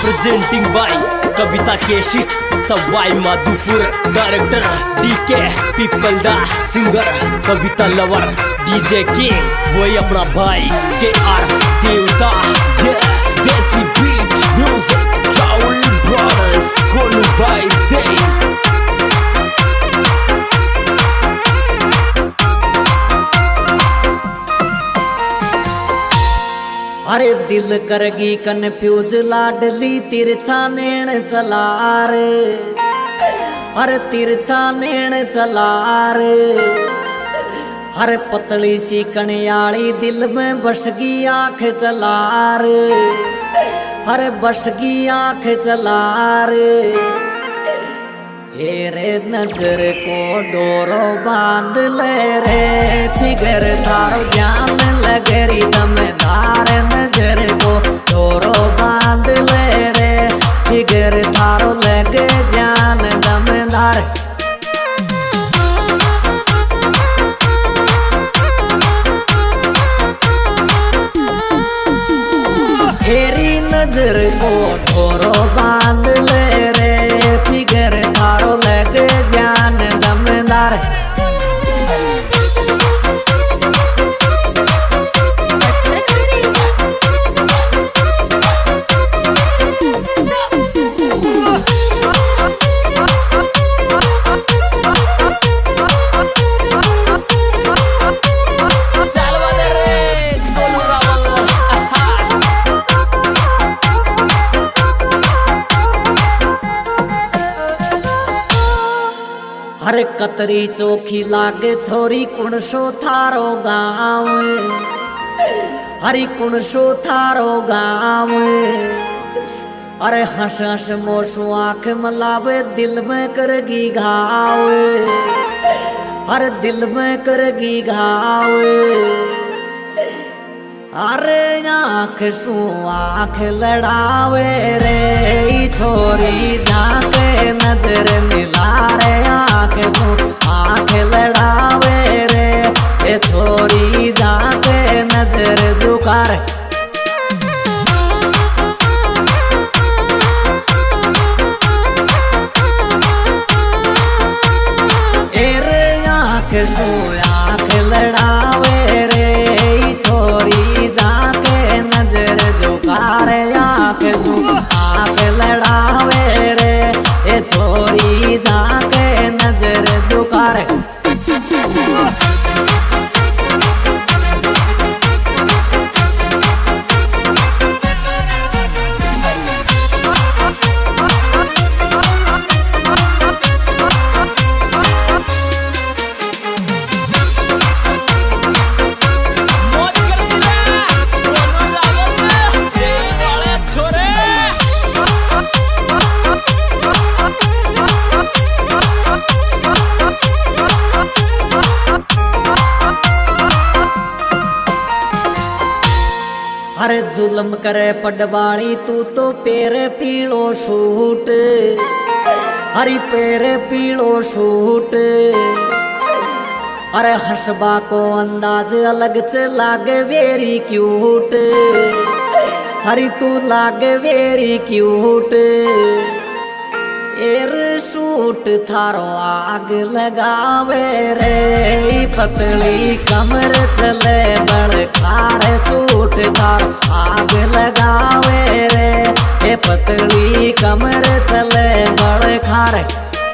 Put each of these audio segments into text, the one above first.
Presenting by Kavita केशिट Sawai Madhopur director DK Pipalda singer Kavita lover DJ king वही अपना भाई के आर देवता देसी बीट म्यूजिक राहुल ब्रदर्स कोलू भाई दे अरे दिल करगी कन्फ्यूज लाडली तिरछा नैन चला रे, अरे तिरछा नैन चला रे। अरे पतली सी कणयाली दिल में बसगी आंख चला रे, अरे बसगी आंख चला रे। रे नजर को डोरो बांध ले रे, फिगर थारो जान लगरी दमदार। नजर को डोरो बांध ले रे, फिगर थारो लगे जान दमदार। तेरी नजर को डोरो बांध ले रे, फिगर थारो लगे जान दमदार। अरे कतरी चोखी लागे छोरी कुणसो थारो गाँव, हरी कुणसो थारो गाँव। अरे हंस हंस मोसू आंख मलावे दिल में करगी घाव, अरे दिल में करगी घाव। अरे आंख सू आंख लड़ावे रे, छोरी जाके नजर मिला रे। आंख सू आंख लड़ावे रे, ये छोरी जाके नजर झुका रे। आंख सू आंख लड़ावे रे, छोरी जाके नजर झुका रे। आंख सू आंख लड़ावे रे, ये छोरी जाके नजर झुका रे। अरे जुल्म करे पडवाली तू तो पैर पीलो सूट, हरी पैर पीलो सूट। अरे हंसबा को अंदाज अलग से लागे वेरी क्यूट, हरी तू लागे वेरी क्यूट। एर सूट थारो आग लगावे रे, पतली कमर चले बड़ खारे। सूट थारो आग लगावे रे, ये पतली कमर चले बड़ खारे।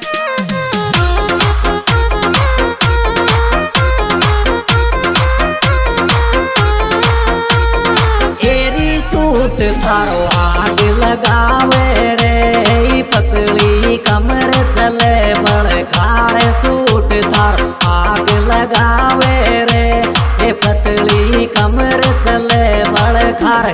एरी सूट थारो आग लगावे रे, पतली कमर चले बड़ खारे। सूट थारो आग लगावे रे, ये पतली कमर चले बड़ खारे।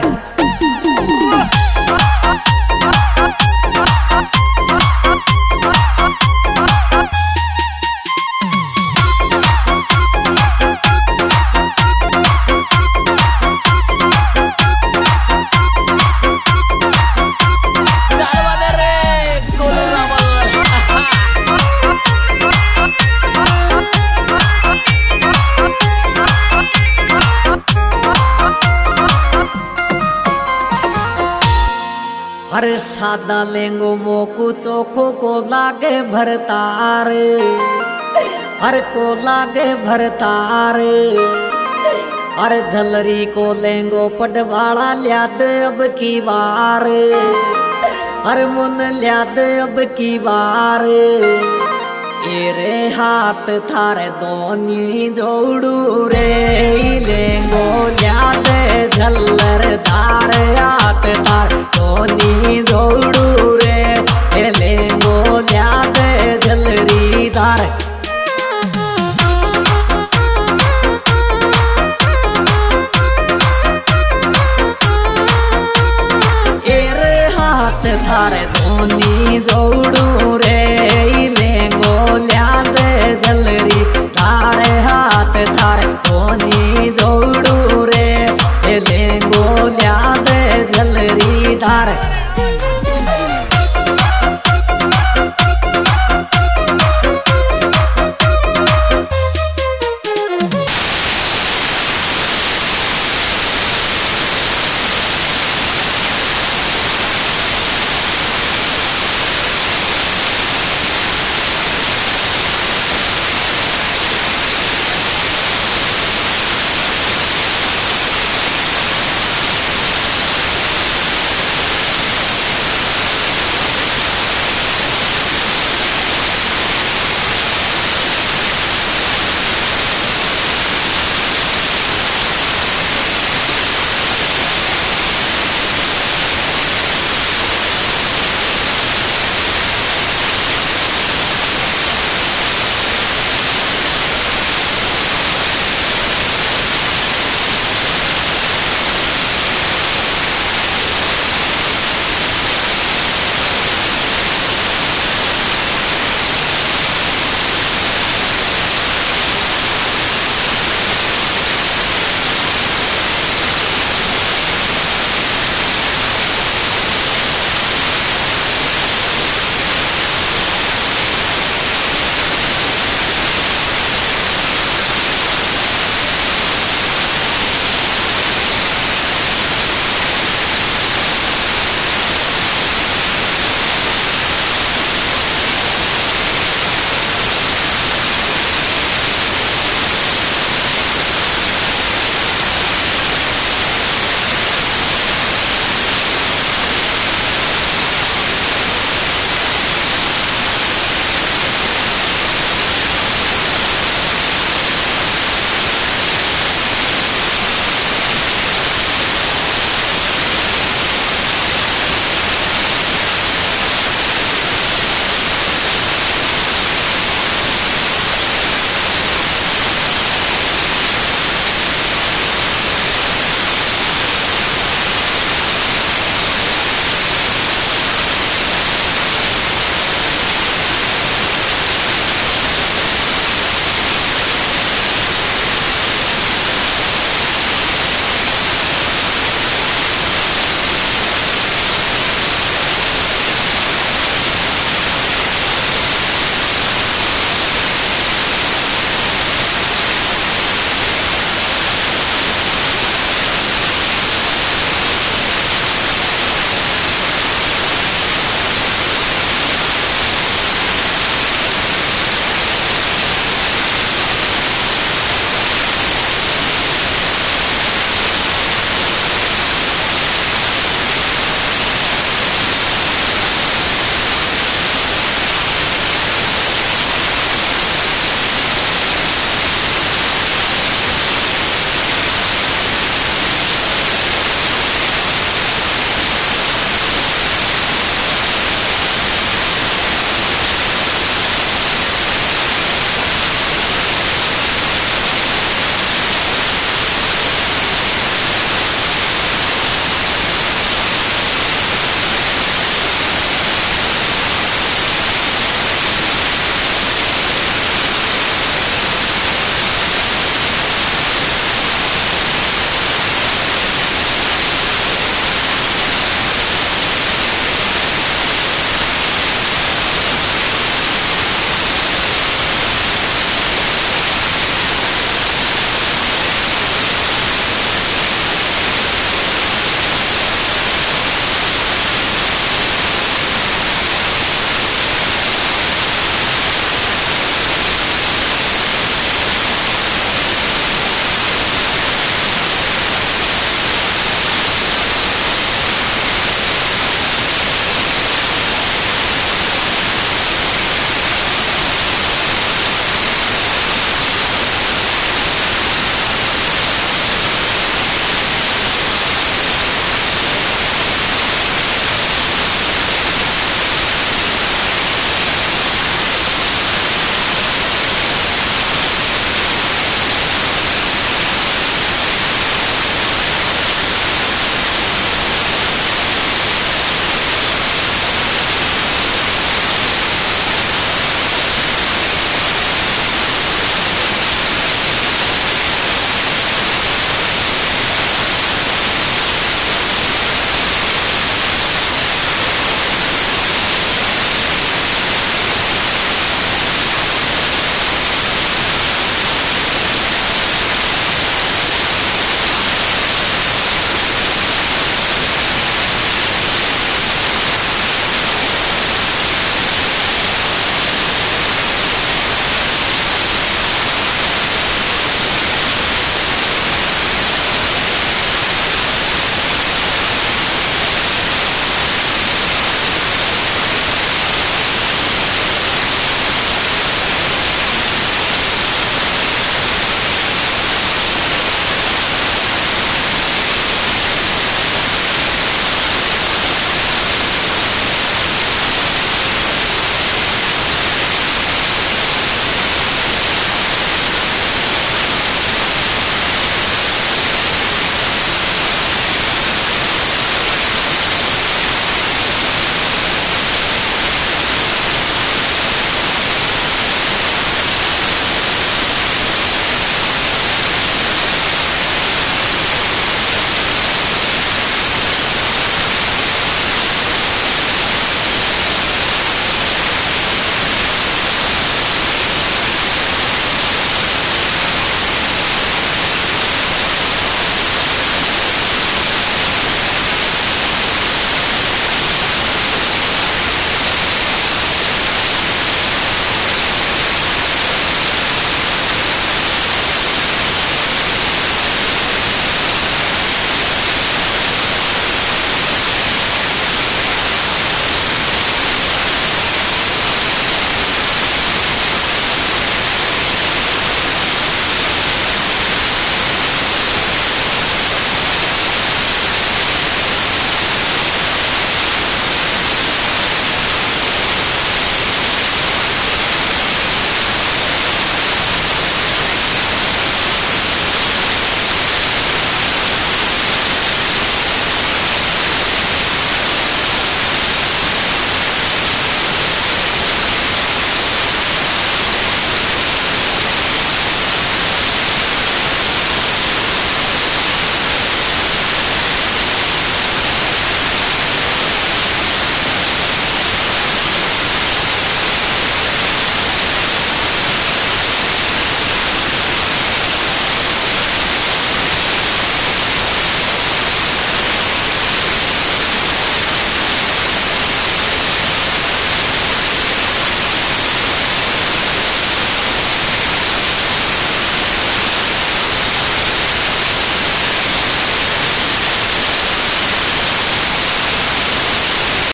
अरे सादा लेंगो मोकू चोखो को लागे भरतार, अरे को लागे भरतार। अरे झलरी को लेंगो पटवाड़ा ल्याद अब की बार, अरे मुन ल्याद अब की बार। एरे हाथ थारे दोनी जोड़ू रे लेंगो ल्याद झल्लर धार हाथ थार दोनी जोड़ू रे लेंगो ल्याद झलरी धार। थारे दोनी जोड़ू रे लेंगो ल्याद झलरी थारे हाथ थारे दोनी जोड़ू रे लेंगो ल्याद झलरी धार।